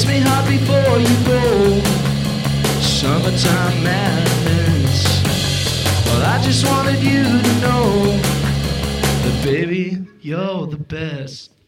Kiss me hard before you go. Summertime madness. Well, I just wanted you to know that, baby, you're the best.